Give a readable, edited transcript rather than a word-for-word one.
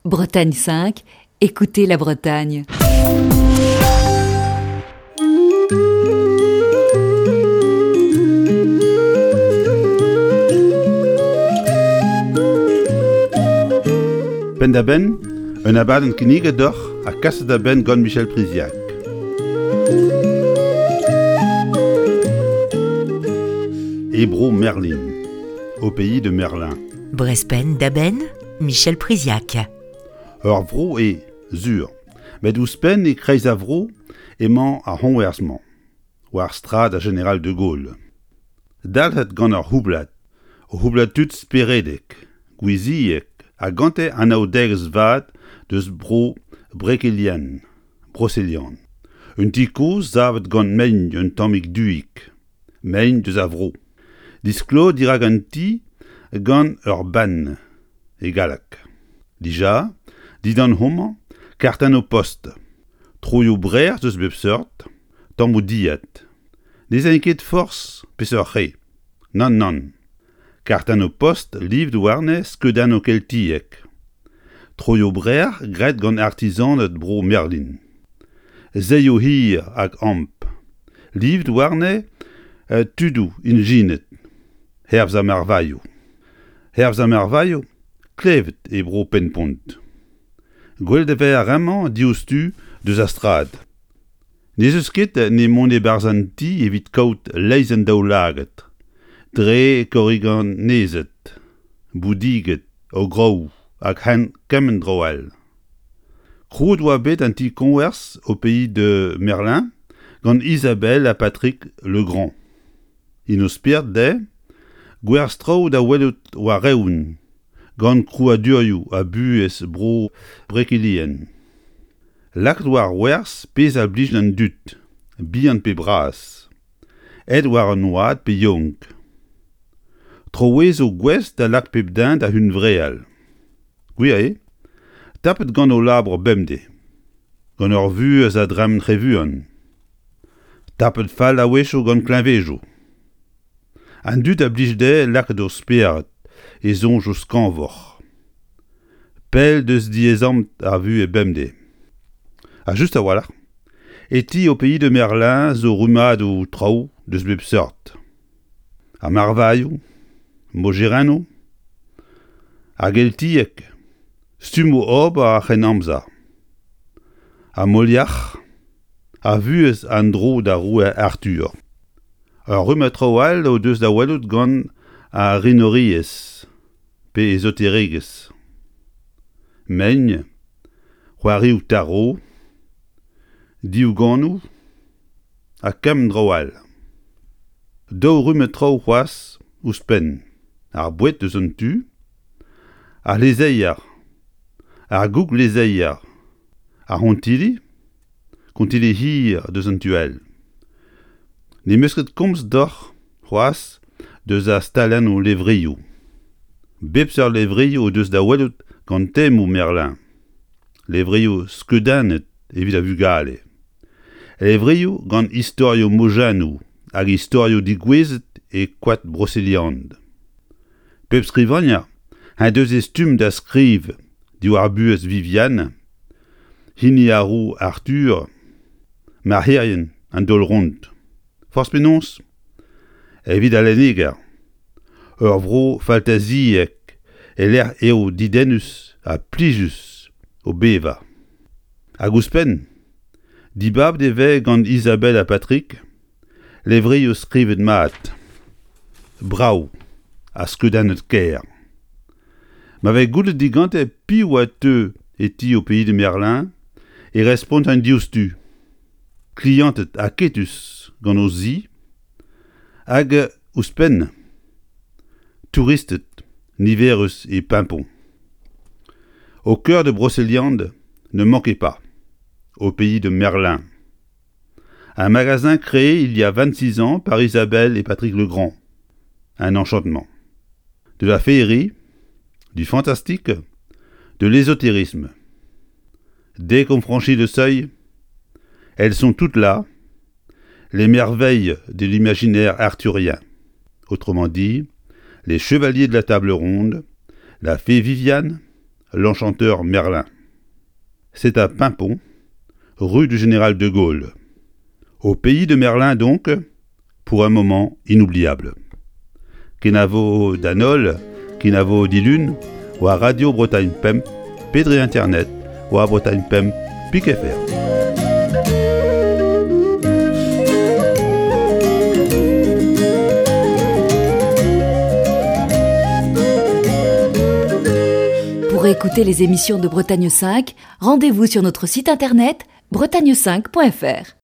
Bretagne 5, écoutez la Bretagne. Ben da ben, un abad en kinige d'or à Casse da ben gant Michel Priziac. Hébro Merlin, au pays de Merlin. Brespen d'Aben, Michel Priziac. Ur vro e zur, met ouspen e kreiz a vro emañ a honwersman, war strad a Général de Gaulle. Dal het gant ur houblat tut speredek, gouiziek, a gante an aodegz vad deus bro brekelian, broselian. Un ti koz zavet gant mein un tammig duik, mein deus a vro. Disklo dirag an ti gant ur ban, e galak. Dija, didan homañ, kartan o post. Troio brer deus bep seurt, tamm o diat. Nez en ket force, peseur re. Nan. Kartan o post liv do warne skedan o keltiek. Troio brer gret gant artisan et bro Merlin. Zeio hir hag amp. Liv do warne tudou in jinet. Herbs a mervaio. Herbs a mervaio, klevet e bro penpont. Gwell de ver ramman diostu deus a strad. Nez eus ket ne mont e barzan ti evit kaout leiz en daou laget. Dre korrigan nezet, boudiget, o grou, hag han kemen droal. Kroud oa bet an ti konwers au pays de Merlin, gant Isabelle a Patrick le Grand. In o spirt de, gwerstrau da welout oa reoun, gant krou a durioù a buez bro brekilien. Lak war wers pez a blij an dut, bihan pe bras. Ed war an oad pe yonk. Troez o gwez da lak pep din da hun vreal. Gwir tapet gant o labre bemde. Gant ur vuez a dram trevuan. Tapet fall a wecho gant klinvejo. An dut a blij de lak d'o speart, e zonj o skanvor. Pel deus diezamt a vu e bemde. A just a walar. Eti au pays de Merlin zo rumad o trao deus bep seurt. A marvaio, mogerano, a geltiek, stumo ob a chen amza. A moliach, a vuez an dro da roue Arthur. Ur rumetroal o deus da welout gant a rinoriez, pe esoteriges. Meigne, c'hoari ou taro, diou ganou, a kem droal. Do rumetro c'hoaz ouspen, ar bouet deus an tu, ar lezeier, ar goug lezeier, ar hontili, kontili hir deus an tuel. Ne meusket komz d'or c'hoaz deus a stalen o levrio. Bep seur levrio deus da welout gant tem ou Merlin. Levrio skedanet evit a vugale. Levrio gant historio mojanou hag historio digwezet e kwad broseliand. Pep skrivania, un deus estum da skriv di war buez Viviane, hini a rou Arthur, mar herien an dol ront. Force penons, evit a leneger. Ur vro faltaziek e l'er eo didenus a plijus o beva. Hag ouspen, dibab de ve gant Isabelle a Patrick, levrio skrivet mat. Brau, a skedan et ker. Ma vek goulet digante pi oa teu eti au pays de Merlin, e respont an diostu. Klientet a ketus gant o zi, hag ouspen, touristet, niverus et pimpon. Au cœur de Brocéliande, ne manquez pas, au pays de Merlin. Un magasin créé il y a 26 ans par Isabelle et Patrick le Grand. Un enchantement. De la féerie, du fantastique, de l'ésotérisme. Dès qu'on franchit le seuil, elles sont toutes là, les merveilles de l'imaginaire arthurien. Autrement dit, les chevaliers de la table ronde, la fée Viviane, l'enchanteur Merlin. C'est à Paimpont, rue du Général de Gaulle. Au pays de Merlin donc, pour un moment inoubliable. Kenavo d'Anol, Kenavo d'Ilune, ou à Radio Bretagne Pemp, Pédré Internet, ou à Bretagne Pemp, Pique FR. Pour écouter les émissions de Bretagne 5, rendez-vous sur notre site internet bretagne5.fr.